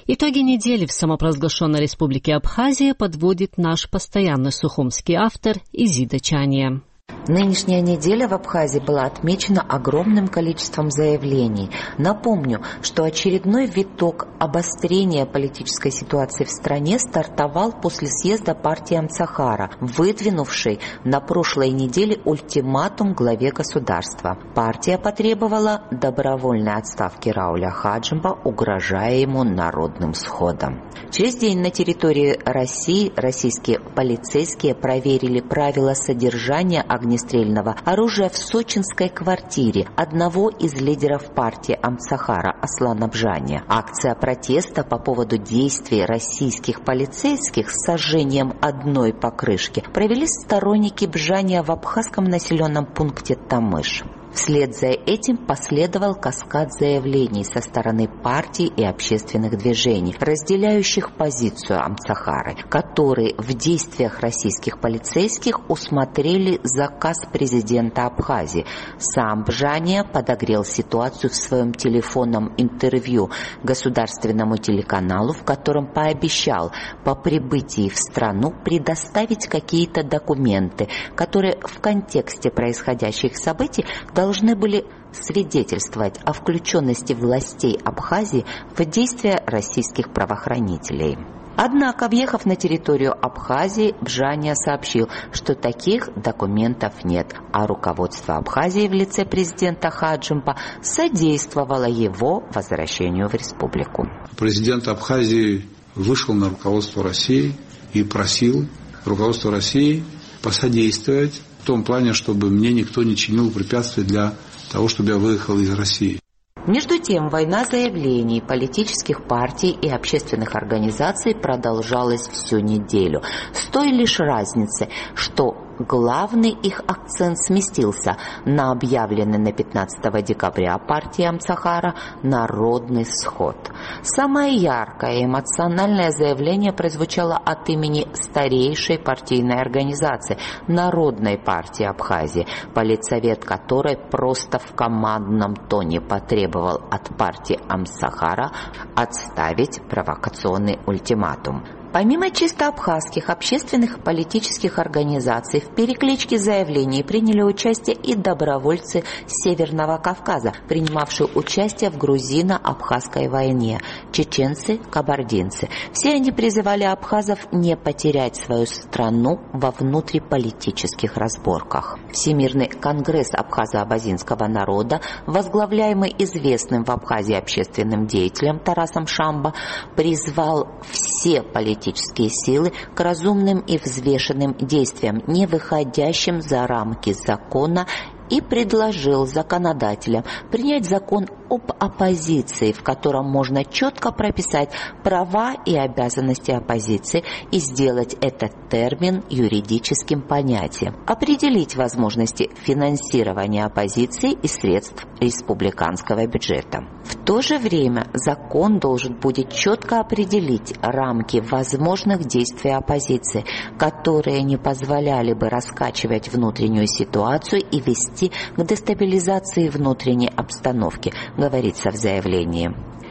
Итоги недели в самопровозглашенной республике Абхазия подводит наш постоянный сухумский автор Изида Чания. Нынешняя неделя в Абхазии была отмечена огромным количеством заявлений. Напомню, что очередной виток обострения политической ситуации в стране стартовал после съезда партии Амцахара, выдвинувшей на прошлой неделе ультиматум главе государства. Партия потребовала добровольной отставки Рауля Хаджимба, угрожая ему народным сходом. Через день на территории России российские полицейские проверили правила содержания огнестрельного оружия в сочинской квартире одного из лидеров партии Амцахара Аслана Бжания. Акция протеста по поводу действий российских полицейских с сожжением одной покрышки провели сторонники Бжания в абхазском населенном пункте Тамыш. Вслед за этим последовал каскад заявлений со стороны партий и общественных движений, разделяющих позицию Амцахары, которые в действиях российских полицейских усмотрели заказ президента Абхазии. Сам Бжания подогрел ситуацию в своем телефонном интервью государственному телеканалу, в котором пообещал по прибытии в страну предоставить какие-то документы, которые в контексте происходящих событий должны были свидетельствовать о включенности властей Абхазии в действия российских правоохранителей. Однако, въехав на территорию Абхазии, Бжания сообщил, что таких документов нет, а руководство Абхазии в лице президента Хаджимба содействовало его возвращению в республику. Президент Абхазии вышел на руководство России и просил руководство России посодействовать в том плане, чтобы мне никто не чинил препятствий для того, чтобы я выехал из России. Между тем, война заявлений политических партий и общественных организаций продолжалась всю неделю, с той лишь разницей, что главный их акцент сместился на объявленный на 15 декабря партии Амцахара народный сход. Самое яркое и эмоциональное заявление прозвучало от имени старейшей партийной организации Народной партии Абхазии, политсовет которой просто в командном тоне потребовал от партии Амцахара отставить провокационный ультиматум. Помимо чисто абхазских общественных и политических организаций, в перекличке заявлений приняли участие и добровольцы Северного Кавказа, принимавшие участие в грузино-абхазской войне, чеченцы, кабардинцы. Все они призывали абхазов не потерять свою страну во внутриполитических разборках. Всемирный конгресс абхазо-абазинского народа, возглавляемый известным в Абхазии общественным деятелем Тарасом Шамбо, призвал все политические силы к разумным и взвешенным действиям, не выходящим за рамки закона, и предложил законодателям принять закон об оппозиции, в котором можно четко прописать права и обязанности оппозиции и сделать этот термин юридическим понятием, определить возможности финансирования оппозиции из средств республиканского бюджета. В то же время закон должен будет четко определить рамки возможных действий оппозиции, которые не позволяли бы раскачивать внутреннюю ситуацию и вести к дестабилизации внутренней обстановки, говорится в заявлении.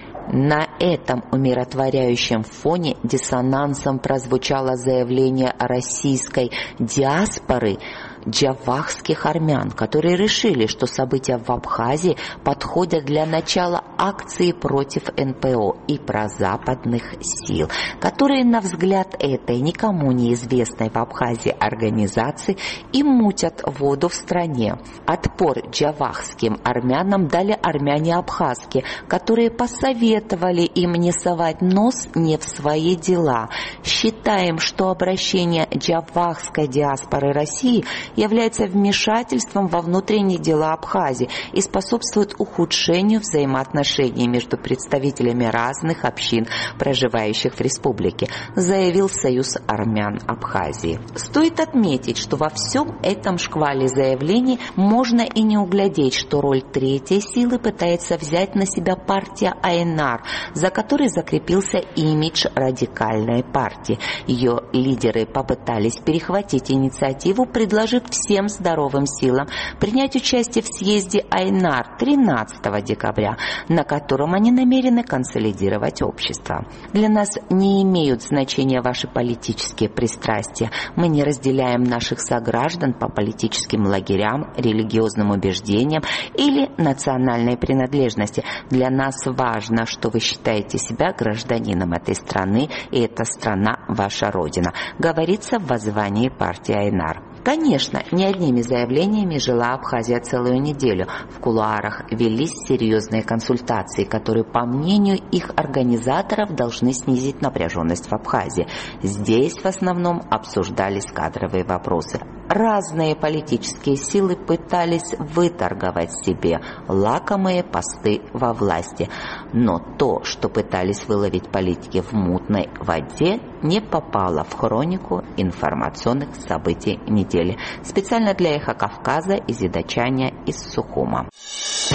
На этом умиротворяющем фоне диссонансом прозвучало заявление российской диаспоры джавахских армян, которые решили, что события в Абхазии подходят для начала акции против НПО и прозападных сил, которые, на взгляд этой никому неизвестной в Абхазии организации, и мутят воду в стране. Отпор джавахским армянам дали армяне абхазские, которые посоветовали им не совать нос не в свои дела. Считаем, что обращение джавахской диаспоры России является вмешательством во внутренние дела Абхазии и способствует ухудшению взаимоотношений между представителями разных общин, проживающих в республике, заявил Союз армян Абхазии. Стоит отметить, что во всем этом шквале заявлений можно и не углядеть, что роль третьей силы пытается взять на себя партия АНР, за которой закрепился имидж радикальной партии. Ее лидеры попытались перехватить инициативу, предложив предложит всем здоровым силам принять участие в съезде Айнар 13 декабря, на котором они намерены консолидировать общество. Для нас не имеют значения ваши политические пристрастия. Мы не разделяем наших сограждан по политическим лагерям, религиозным убеждениям или национальной принадлежности. Для нас важно, что вы считаете себя гражданином этой страны, и эта страна ваша родина, говорится в воззвании партии Айнар. Конечно, не одними заявлениями жила Абхазия целую неделю. В кулуарах велись серьезные консультации, которые, по мнению их организаторов, должны снизить напряженность в Абхазии. Здесь в основном обсуждались кадровые вопросы. Разные политические силы пытались выторговать себе лакомые посты во власти. Но то, что пытались выловить политики в мутной воде, не попало в хронику информационных событий недели. Специально для «Эхо Кавказа» из Идачаня из Сухума.